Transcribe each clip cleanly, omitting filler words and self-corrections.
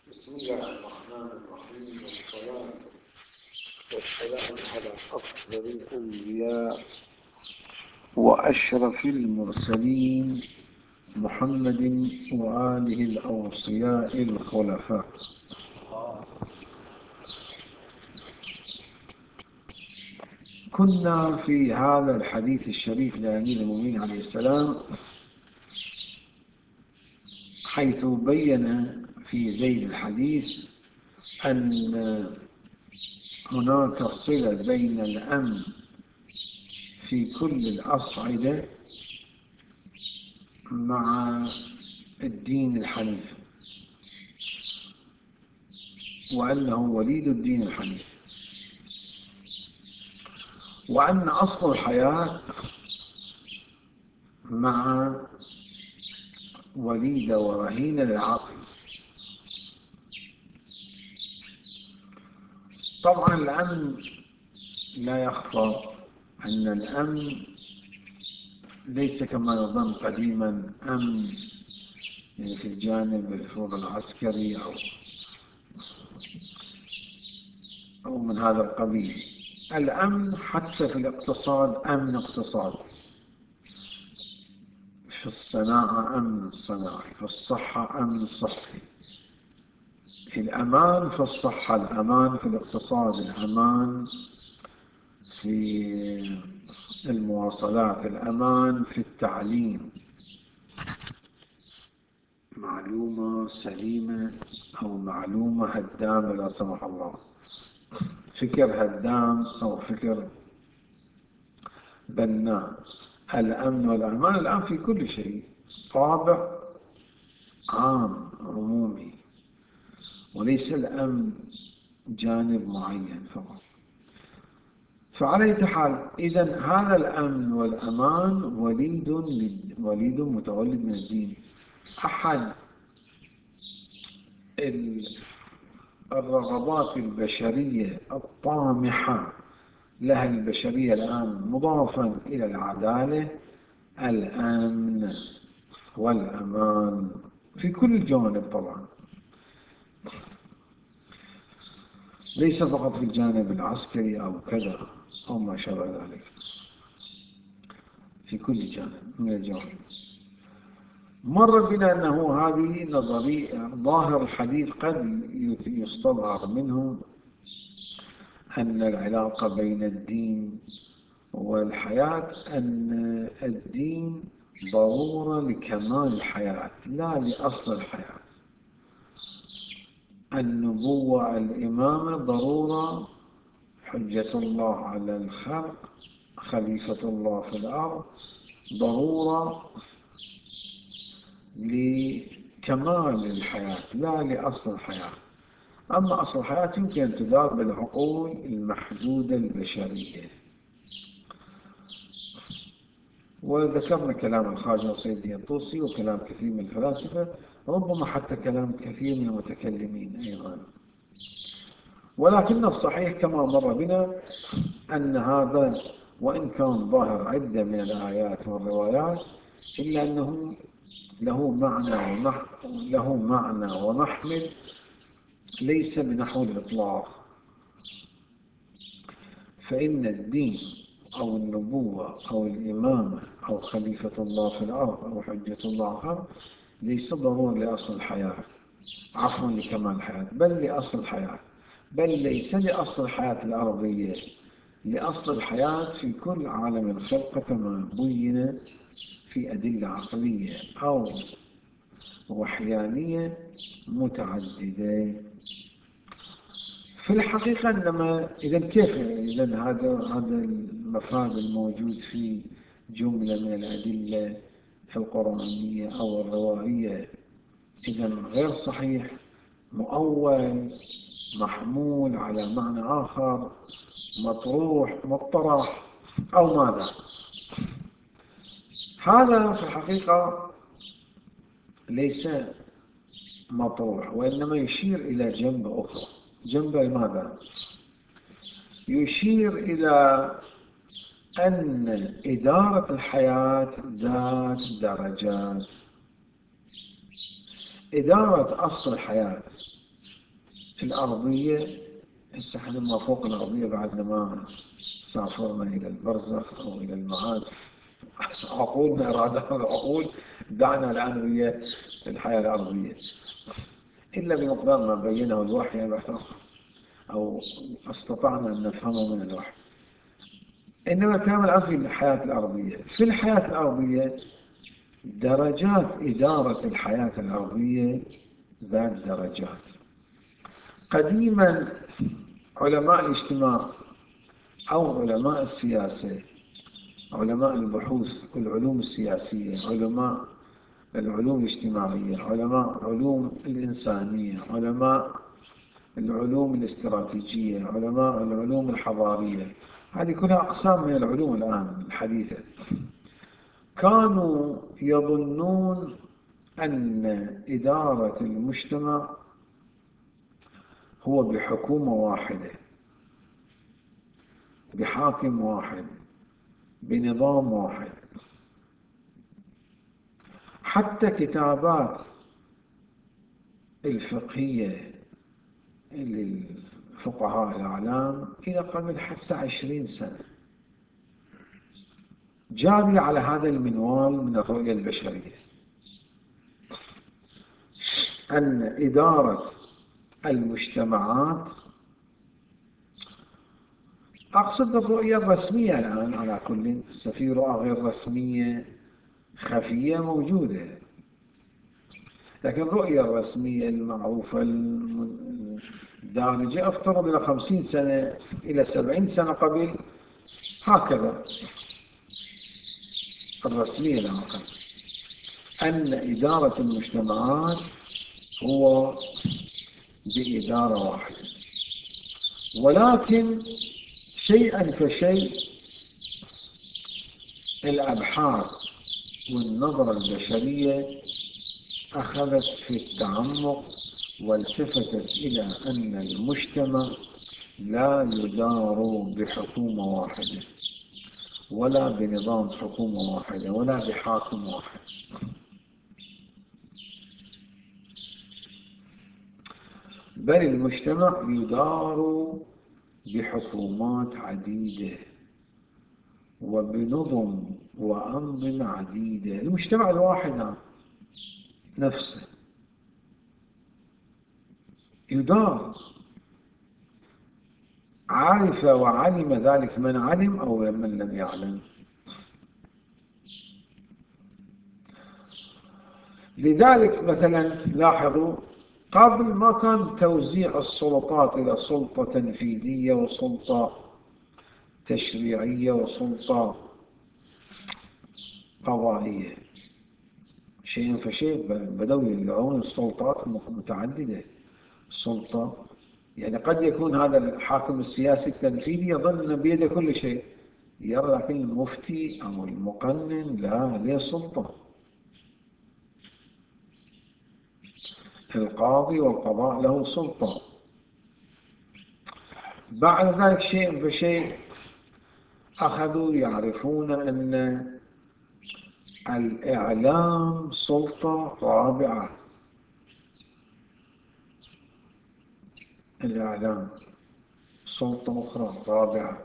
بسم الله الرحمن الرحيم، والصلاة والسلام على أفضل الأنبياء وأشرف المرسلين محمد وآله الأوصياء الخلفاء. كنا في هذا الحديث الشريف لأمير المؤمنين عليه السلام حيث بين في ذيل الحديث أن هناك صلة بين الأمن في كل الأصعدة مع الدين الحنيف، وأنه وليد الدين الحنيف، وأن أصل الحياة مع وليد ورهين العقل. طبعا الأمن لا يخفى أن الأمن ليس كما يظن قديما أمن يعني في الجانب الفوق العسكري أو من هذا القبيل. الأمن حتى في الاقتصاد أمن اقتصاد، في الصناعة أمن صناعي، في الصحة أمن صحي، في الأمان في الصحة، الأمان في الاقتصاد، الأمان في المواصلات، الأمان في التعليم، معلومة سليمة أو معلومة هدامة لا سمح الله، فكر هدام أو فكر بناء. الأمن والأمان الآن في كل شيء طابع عام عمومي، وليس الأمن جانب معين فقط. فعلى أي حال، إذن هذا الأمن والأمان وليد متولد من الدين. أحد الرغبات البشرية الطامحة لها البشرية الآن مضافا إلى العدالة الأمن والأمان في كل الجوانب، طبعا ليس فقط في الجانب العسكري أو كذا أو ما شابه ذلك، في كل جانب من الجوانب. مر بنا أنه هذه نظرية ظاهر الحديث قد يستظهر منه أن العلاقة بين الدين والحياة أن الدين ضرورة لكمال الحياة لا لأصل الحياة. النبوة الإمامة ضرورة، حجة الله على الخلق، خليفة الله في الأرض، ضرورة لكمال الحياة لا لأصل الحياة. أما أصل الحياة يمكن أن تدار بالعقول المحدودة البشرية. وذكرنا كلام الخواجة سيدي الطوسي وكلام كثير من الفلاسفة، ربما حتى كلام كثير من المتكلمين أيضا. ولكن الصحيح كما مر بنا أن هذا وإن كان ظاهر عدة من الآيات والروايات إلا أنه له معنى ومحمل ليس بنحو الإطلاق. فإن الدين أو النبوة أو الإمامة أو خليفة الله في الأرض أو حجة الله في الأرض ليس ضروري لأصل الحياة، عفوا لكمال الحياة، بل لأصل الحياة، بل ليس لأصل الحياة الأرضية، لأصل الحياة في كل عالم الخلق كما بين في أدلة عقلية أو وحيانية متعددة. في الحقيقة إنما إذن هذا المفاد الموجود في جملة من الأدلة القرآنية أو الروائية إذن غير صحيح، مؤول، محمول على معنى آخر، مطروح، مطرح أو ماذا. هذا في الحقيقة ليس مطروح، وإنما يشير إلى جنب أخرى. جنب ماذا؟ يشير إلى أن إدارة الحياة ذات درجات. إدارة أصل الحياة الأرضية، هسه احنا ما فوق الأرضية بعدنا ما سافرنا إلى البرزخ أو إلى المعاد. عقولنا إرادات العقول دعنا الآن ويا الحياة الأرضية إلا بمقدار ما بينه الوحي أو استطعنا أن نفهمه من الوحي. إنما كان الآن في الحياة الأرضية. في الحياة الأرضية درجات إدارة الحياة الأرضية ذات درجات. قديما علماء الاجتماع أو علماء السياسة، علماء البحوث والعلوم السياسية، علماء العلوم الاجتماعية، علماء العلوم الإنسانية، علماء العلوم الاستراتيجية، علماء العلوم الحضارية، هذه كلها أقسام من العلوم الآن الحديثة. كانوا يظنون أن إدارة المجتمع هو بحكومة واحدة، بحاكم واحد، بنظام واحد. حتى كتابات الفقهية للفقهاء الأعلام إلى قبل حتى 20 سنة جارية على هذا المنوال من الرؤية البشرية، أن إدارة المجتمعات، أقصد الرؤية الرسمية الآن على كل، في رؤى غير رسمية خفية موجودة، لكن الرؤية الرسمية المعروفة الدارجة أفترض إلى 50 سنة إلى 70 سنة قبل هكذا الرسمية الآن، أن إدارة المجتمعات هو بإدارة واحدة، ولكن شيئا فشيء الأبحاث والنظرة البشرية أخذت في التعمق والتفتت إلى أن المجتمع لا يدار بحكومة واحدة ولا بنظام حكومة واحدة ولا بحاكم واحد، بل المجتمع يدار بحكومات عديدة وبنظم وأنظمة عديدة. المجتمع الواحد نفسه يدار، عرف وعلم ذلك من علم أو من لم يعلم. لذلك مثلا لاحظوا قبل ما كان توزيع السلطات إلى سلطة تنفيذية وسلطة تشريعية وسلطة قضائية، شيئا فشيء بدأوا يلعون السلطات متعددة. السلطة يعني قد يكون هذا الحاكم السياسي التنفيذي يظن أن بيده كل شيء، يرى لكن المفتي أو المقنن لا، له سلطة. القاضي والقضاء له سلطة. بعد ذلك شيء فشيء أخذوا يعرفون أن الإعلام سلطة رابعة. الإعلام سلطة أخرى رابعة.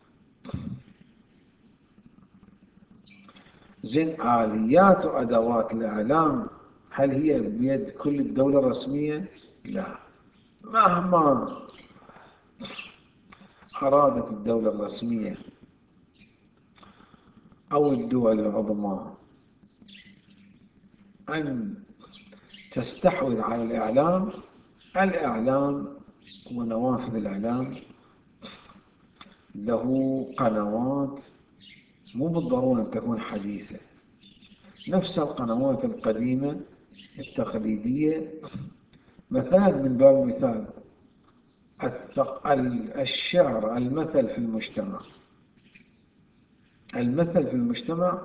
زين آليات وأدوات الإعلام هل هي بيد كل الدولة الرسمية؟ لا. مهما أرادت الدولة الرسمية أو الدول العظمى أن تستحوذ على الإعلام، الإعلام ونوافذ الإعلام له قنوات مو بالضرورة أن تكون حديثة، نفس القنوات القديمة التقليدية. مثلا من باب المثال الشعر، المثل في المجتمع، المثل في المجتمع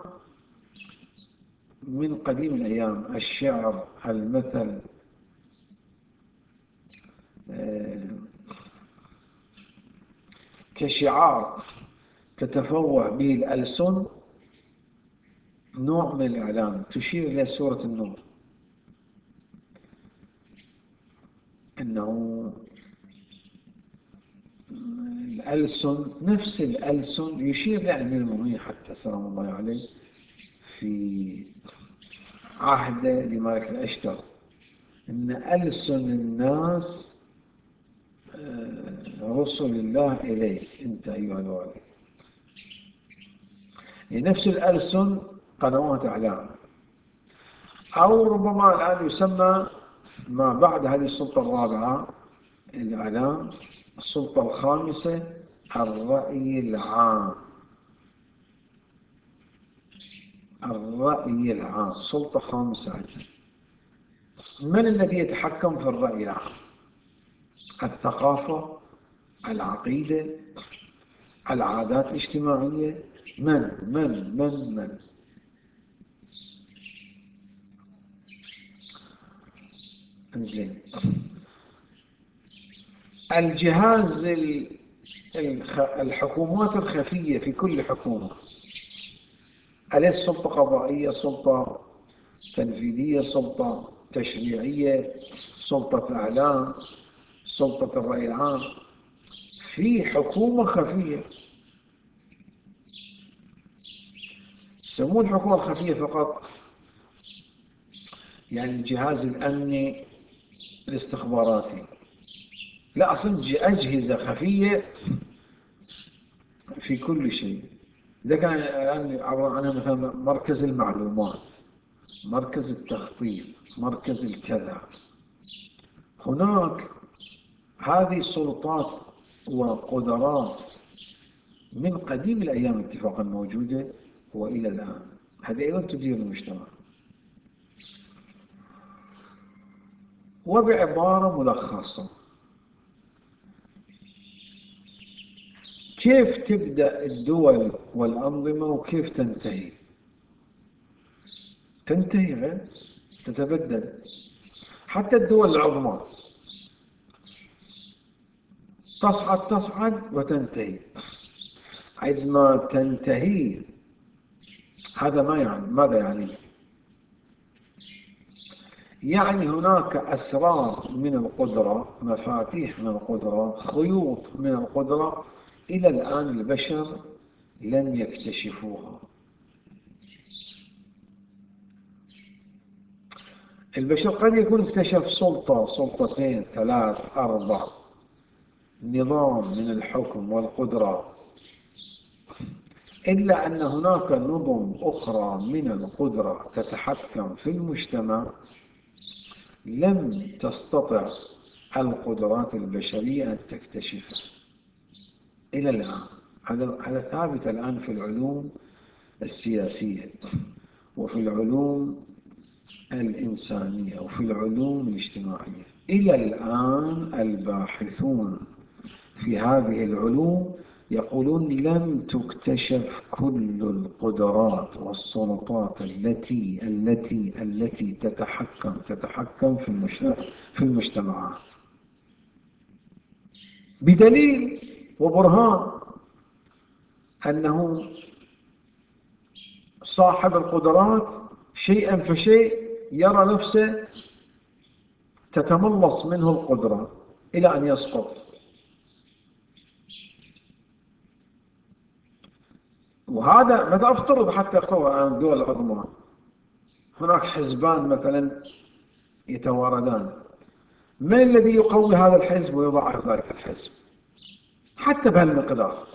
من قديم الأيام، الشعر، المثل، كشعار تتفوه به الألسن، نوع من الإعلام تشير إلى سورة النور، أنه الألسن، نفس الألسن يشير لأمير المؤمنين حتى سلام الله عليه في عهده لمالك الأشتر إن ألسن الناس رسل الله إليك أنت أيها الوالي. يعني نفس الألسن قنوات إعلام، أو ربما الآن يسمى ما بعد هذه السلطة الرابعة الإعلام، السلطة الخامسة الرأي العام. الرأي العام سلطة خامسة. من الذي يتحكم في الرأي العام؟ الثقافة، العقيدة، العادات الاجتماعية. من زين. الجهاز الحكومات الخفية في كل حكومة، أليس سلطة قضائية، سلطة تنفيذية، سلطة تشريعية، سلطة إعلام، سلطة الرأي العام؟ في حكومة خفية يسمون الحكومة الخفية فقط يعني الجهاز الأمني الاستخباراتي. لا، أصلا أجهزة خفية في كل شيء. إذا كان عبارة عنها مثلا مركز المعلومات، مركز التخطيط، مركز الكذا. هناك هذه السلطات وقدرات من قديم الأيام اتفاقا موجودة وإلى الآن. هذه أيضا تدير المجتمع. وبعبارة ملخصة، كيف تبدأ الدول والأنظمة وكيف تنتهي؟ تنتهي غير تتبدل. حتى الدول العظمى تصعد وتنتهي. عندما تنتهي هذا ما يعني ماذا يعني؟ يعني هناك أسرار من القدرة، مفاتيح من القدرة، خيوط من القدرة إلى الآن البشر لم يكتشفوها. البشر قد يكون اكتشف سلطة، سلطتين، ثلاث، أربع، نظام من الحكم والقدرة، إلا أن هناك نظم أخرى من القدرة تتحكم في المجتمع لم تستطع القدرات البشرية أن تكتشفها إلى الآن. هذا ثابت الآن في العلوم السياسية وفي العلوم الإنسانية وفي العلوم الاجتماعية. إلى الآن الباحثون في هذه العلوم يقولون لم تكتشف كل القدرات والسلطات التي تتحكم في المجتمعات، بدليل وبرهان أنه صاحب القدرات شيئا فشيء يرى نفسه تتملص منه القدرة إلى أن يسقط. وهذا ماذا أفترض حتى عن الدول العظمى، هناك حزبان مثلا يتواردان، من الذي يقوي هذا الحزب ويضعف ذلك الحزب حتى بهالمقدار؟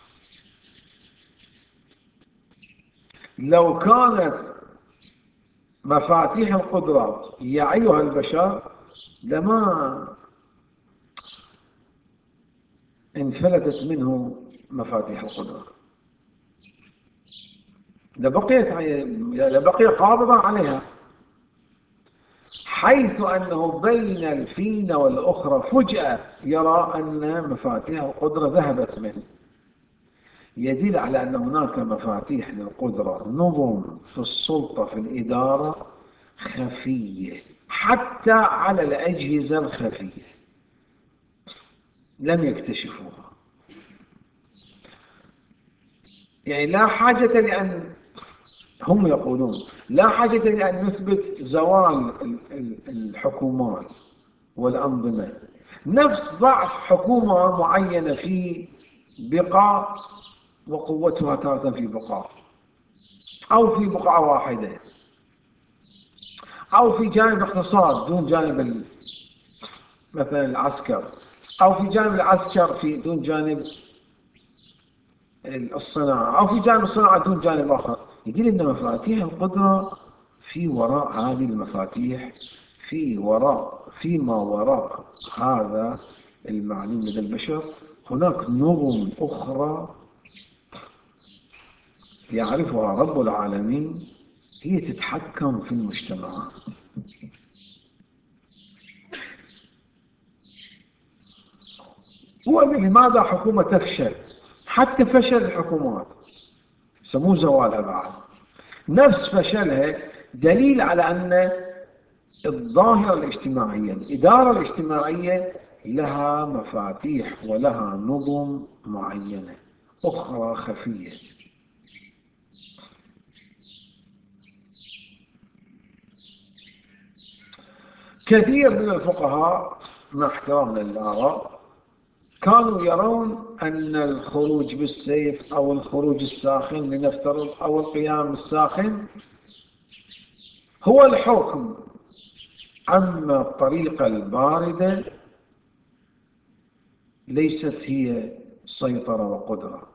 لو كانت مفاتيح القدرة يعيها البشر لما انفلتت منه مفاتيح القدرة، لبقي قابضا عليها، حيث أنه بين الفينة والأخرى فجأة يرى أن مفاتيح القدرة ذهبت منه. يدل على أن هناك مفاتيح للقدرة، نظم في السلطة في الإدارة خفية حتى على الأجهزة الخفية لم يكتشفوها. يعني لا حاجة لأن هم يقولون لا حاجة لأن نثبت زوال الحكومات والأنظمة. نفس ضعف حكومة معينة في بقاع وقوتها تارة في بقاع، أو في بقعة واحدة، أو في جانب الاقتصاد دون جانب مثلا العسكر، أو في جانب العسكر دون جانب الصناعة، أو في جانب الصناعة دون جانب آخر. يقول إن مفاتيح القدرة في وراء هذه المفاتيح، فيما وراء هذا المعلوم لدى البشر هناك نظم أخرى يعرفها رب العالمين هي تتحكم في المجتمعات. هو لماذا حكومة تفشل؟ حتى فشل الحكومات سموه زوالها بعد، نفس فشلها دليل على أن الظاهرة الاجتماعية، الإدارة الاجتماعية لها مفاتيح ولها نظم معينة أخرى خفية. كثير من الفقهاء مع احترامنا للآراء كانوا يرون أن الخروج بالسيف أو الخروج الساخن لنفترض أو القيام الساخن هو الحكم، أما الطريقة الباردة ليست هي سيطرة وقدرة.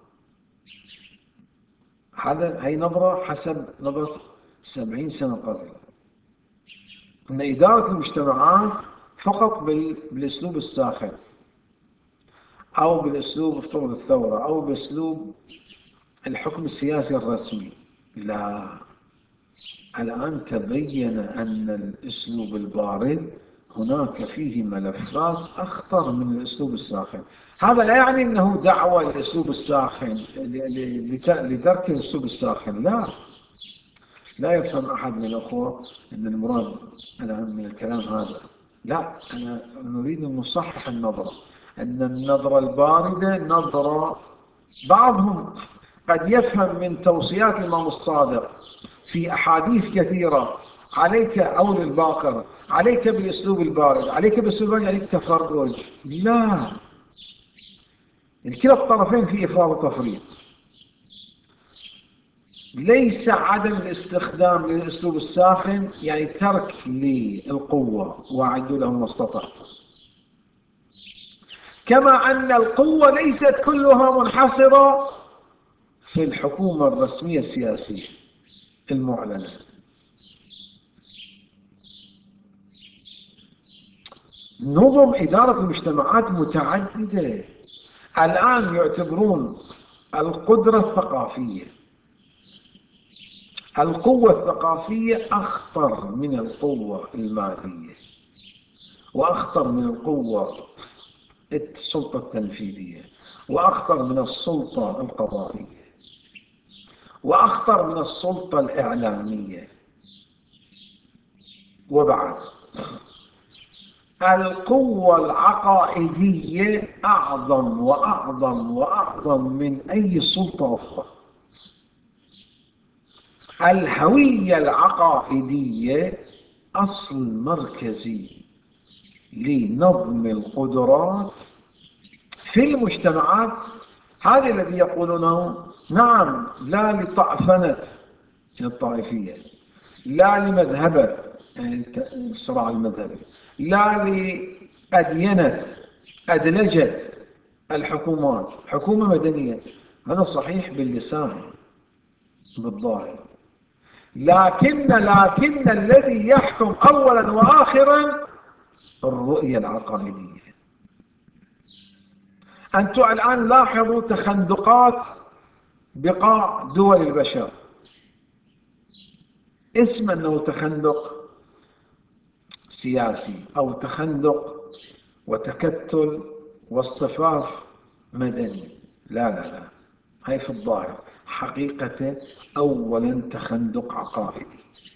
هي نظرة حسب نظرة 70 سنة قبل، أن إدارة المجتمعات فقط بالأسلوب الساخن أو بالأسلوب افترض الثورة أو بأسلوب الحكم السياسي الرسمي. لا، الآن تبين أن الأسلوب البارد هناك فيه ملفات أخطر من الأسلوب الساخن. هذا لا يعني أنه دعوة للأسلوب الساخن لترك الأسلوب الساخن، لا يفهم أحد من الأخوة أن المراد الآن من الكلام هذا. لا، أنا نريد أن نصحح النظرة، أن النظرة الباردة نظرة بعضهم قد يفهم من توصيات الإمام الصادق في أحاديث كثيرة عليك أو للباقر عليك بالأسلوب البارد، عليك بالأسلوب البارد، عليك تفرج. لا، كلا الطرفين في إفراط وتفريط. ليس عدم الاستخدام للأسلوب الساخن يعني ترك للقوة وأعدوا لهم ما استطعتم، كما أن القوة ليست كلها منحصرة في الحكومة الرسمية السياسية المعلنة. نظم إدارة المجتمعات متعددة. الآن يعتبرون القدرة الثقافية، القوة الثقافية أخطر من القوة المالية، وأخطر من القوة السلطة التنفيذية، وأخطر من السلطة القضائية، وأخطر من السلطة الإعلامية. وبعد القوة العقائدية أعظم وأعظم وأعظم من أي سلطة أخرى. الهوية العقائدية أصل مركزي لنظم القدرات في المجتمعات. هذا الذي يقولونه نعم، لا لطائفنة الطائفية، لا لمذهبة يعني الصراع المذهبي، لا لأدينة أدلجة الحكومات، حكومة مدنية. هذا صحيح باللسان بالظاهر، لكن الذي يحكم أولا وآخرا الرؤية العقائدية. أنتم الآن لاحظوا تخندقات بقاع دول البشر، اسم أنه تخندق سياسي أو تخندق وتكتل واصطفاف مدني. لا لا لا، هاي في الظاهر، حقيقة أولا تخندق عقائدي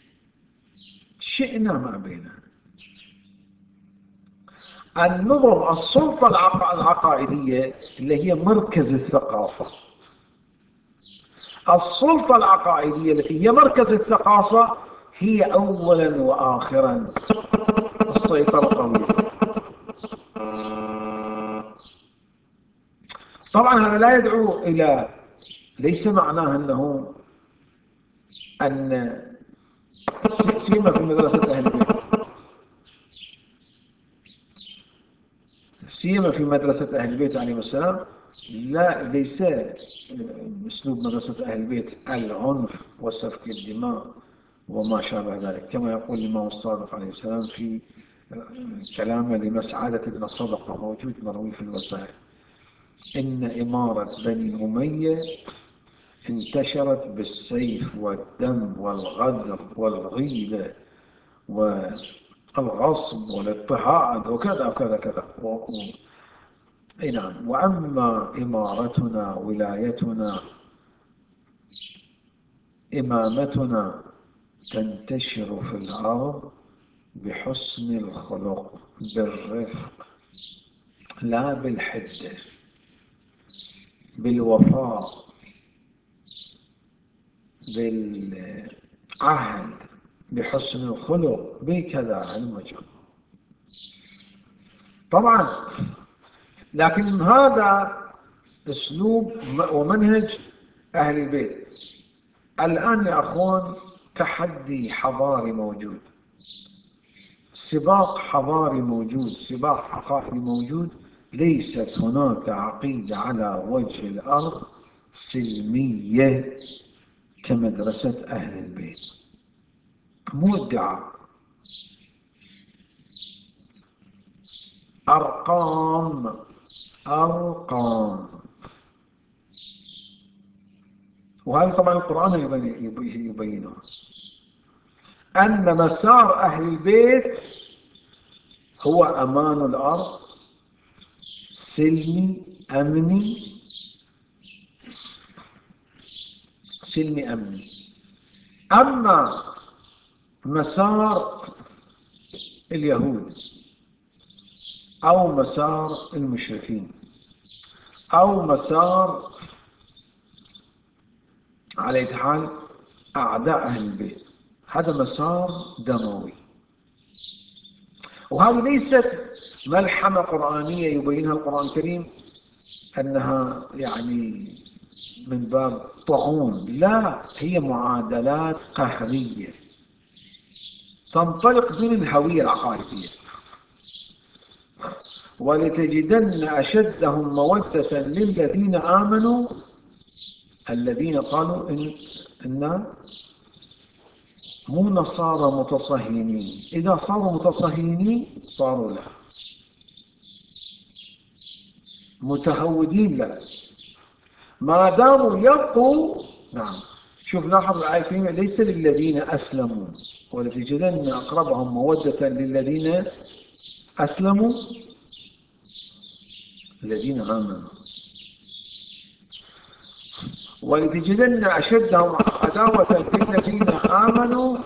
شئنا ما بيننا. النظم السلطة العقائدية اللي هي مركز الثقافة، السلطة العقائدية التي هي مركز الثقافة هي أولا وآخرا السيطرة القوية. طبعا هذا لا يدعو إلى، ليس معناه أنه أن سيما في مدرسة أهل البيت، سيما في مدرسة أهل البيت عليهم السلام، لا ليس أسلوب مدرسة أهل البيت العنف وسفك الدماء وما شابه ذلك، كما يقول الإمام الصادق عليه السلام في كلامه لمسعدة بن الصدقة موجود مروي في الوسائل: إن إمارة بني أمية انتشرت بالسيف والدم والغدر والغيبة والغصب والاضطهاد وكذا وكذا كذا. أي نعم. وأما إمارتنا ولايتنا إمامتنا تنتشر في الأرض بحسن الخلق بالرفق لا بالحدة، بالوفاء بالعهد بحسن الخلق بكذا المجال. طبعا لكن هذا أسلوب ومنهج أهل البيت. الآن يا أخوان تحدي حضاري موجود، سباق حضاري موجود، سباق حضاري موجود. ليست هناك عقيدة على وجه الأرض سلمية كمدرسة أهل البيت، مو ادعاء. أرقام وهذا طبعا القرآن يبينه أن مسار أهل البيت هو أمان الأرض، سلمي أمني، سلمي أمني. أما مسار اليهود أو مسار المشركين أو مسار على أي حال أعداء أهل البيت، هذا مسار دموي. وهذه ليست ملحمة قرآنية يبينها القرآن الكريم أنها يعني من باب طعون، لا، هي معادلات قهرية تنطلق من الهوية العقائدية. ولتجدن أشدهم مودة للذين آمنوا الذين قالوا إن مو نصارى متصهينين، إذا صاروا متصهينين صاروا لا، متهودين لا، ما داموا يبقوا. نعم، شوف لاحظ الآية الكريمة: ليس للذين أسلموا، ولتجدن أقربهم مودة للذين أسلموا الذين آمنوا، ولتجدن أشدهم عداوة للذين آمنوا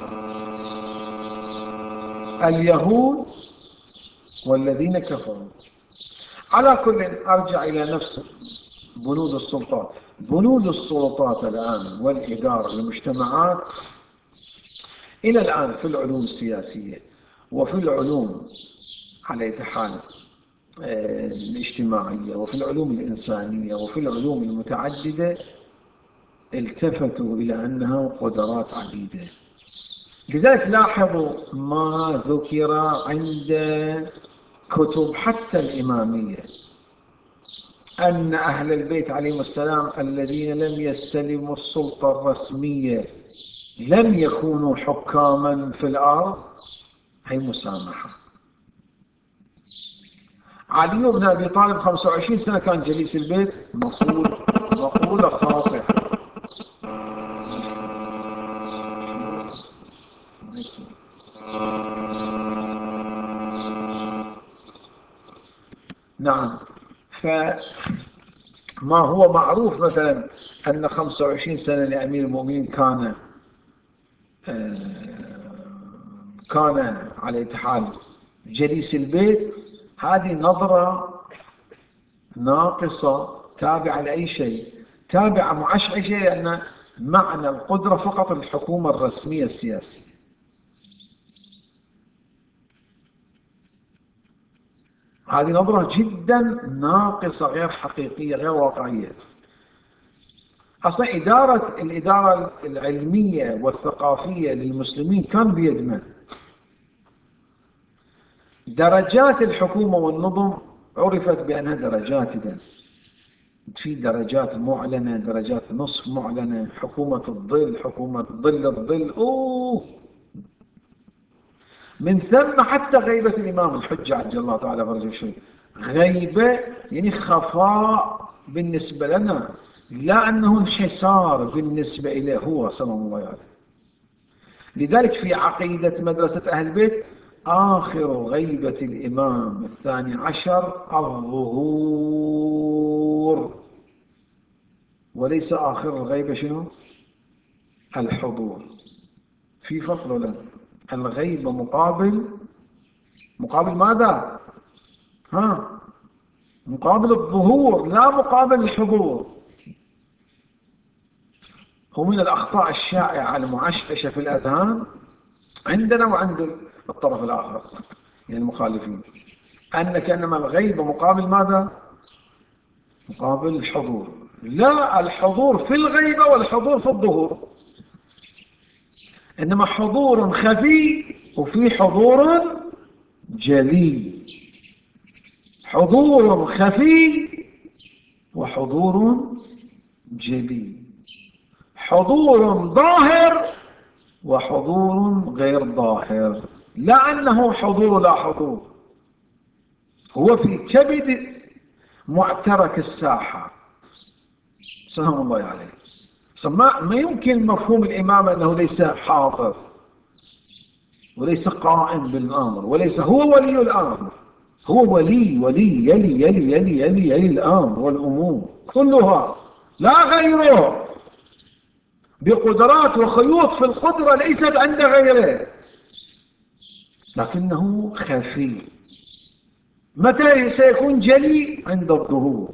اليهود والذين كفروا. على كل أرجع إلى نفس بنود السلطات. بنود السلطات الآن والإدارة للمجتمعات إلى الآن في العلوم السياسية وفي العلوم على أي حال الاجتماعية وفي العلوم الإنسانية وفي العلوم المتعددة التفتوا إلى أنها قدرات عديدة. لذلك لاحظوا ما ذكر عند كتب حتى الإمامية أن أهل البيت عليهم السلام الذين لم يستلموا السلطة الرسمية لم يكونوا حكاما في الأرض، هي مسامحة. علي بن أبي طالب 25 سنة كان جليس البيت، مقولة خاطئة. نعم، فما هو معروف مثلا أن 25 سنة لأمير المؤمنين كان على اتحاد جليس البيت، هذه نظرة ناقصة تابعة لأي شيء، تابعة معشعشة، لأن معنى القدرة فقط الحكومة الرسمية السياسية. هذه نظرة جدا ناقصة، غير حقيقية، غير واقعية. أصلا الإدارة العلمية والثقافية للمسلمين كان بيد من؟ درجات الحكومة والنظم عرفت بأنها درجات إذن. في درجات معلنة، درجات نصف معلنة، حكومة الظل، حكومة ظل الظل. من ثم حتى غيبة الإمام الحجة عجل الله تعالى فرجه الشريف، غيبة يعني خفاء بالنسبة لنا، لا أنه انحسار بالنسبة إليه هو صلى الله عليه وسلم. لذلك في عقيدة مدرسة أهل البيت آخر غيبة الإمام الثاني عشر الظهور، وليس آخر الغيبة شنو؟ الحضور. في فرق ولا؟ الغيبة مقابل ماذا؟ مقابل الظهور، لا مقابل الحضور. هو من الأخطاء الشائعة المعششة في الأذهان عندنا وعند الطرف الآخر يعني المخالفين، كأنما الغيبة مقابل ماذا؟ مقابل الحضور. لا، الحضور في الغيبة والحضور في الظهور، إنما حضور خفي وفي حضور جلي. حضور خفي وحضور جلي، حضور ظاهر وحضور غير ظاهر، لا أنه حضور لا حضور، هو في كبد معترك الساحة. سلام الله عليه. ما يمكن مفهوم الإمامة أنه ليس حاضر وليس قائم بالأمر وليس هو ولي الأمر. هو ولي يلي يلي يلي يلي يلي الأمر والأمور كلها، لا غيره، بقدرات وخيوط في القدرة ليست عند غيره، لكنه خفي. متى سيكون جلي؟ عند الظهور.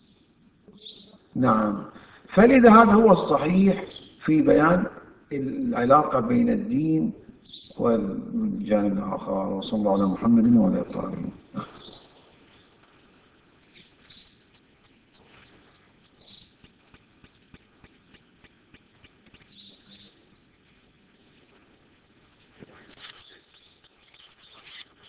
نعم. فلذا هذا هو الصحيح في بيان العلاقة بين الدين والجانب الآخر. وصلى الله على محمد وعلى آله.